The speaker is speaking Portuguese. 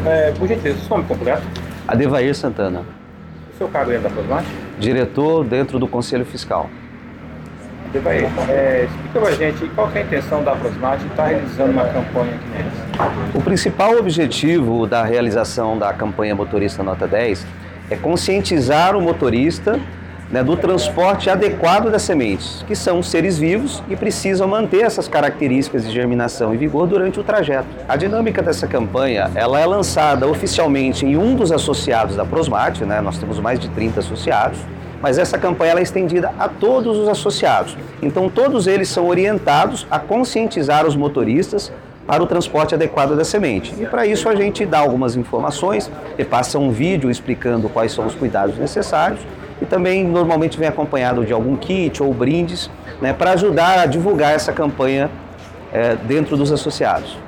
Por gentileza, seu nome completo? Adevair Santana, O seu cargo dentro da Prosmate? diretor dentro do Conselho Fiscal. Adevair, explica pra gente qual que é a intenção da Prosmate em estar realizando uma campanha aqui nessa. O principal objetivo da realização da campanha Motorista Nota 10 é conscientizar o motorista, né, do transporte adequado das sementes, que são seres vivos e precisam manter essas características de germinação e vigor durante o trajeto. A dinâmica dessa campanha, ela é lançada oficialmente em um dos associados da Prosmate, né, nós temos mais de 30 associados, mas essa campanha ela é estendida a todos os associados. Então todos eles são orientados a conscientizar os motoristas para o transporte adequado da semente. E para isso a gente dá algumas informações, passa um vídeo explicando quais são os cuidados necessários e também normalmente vem acompanhado de algum kit ou brindes, né, para ajudar a divulgar essa campanha dentro dos associados.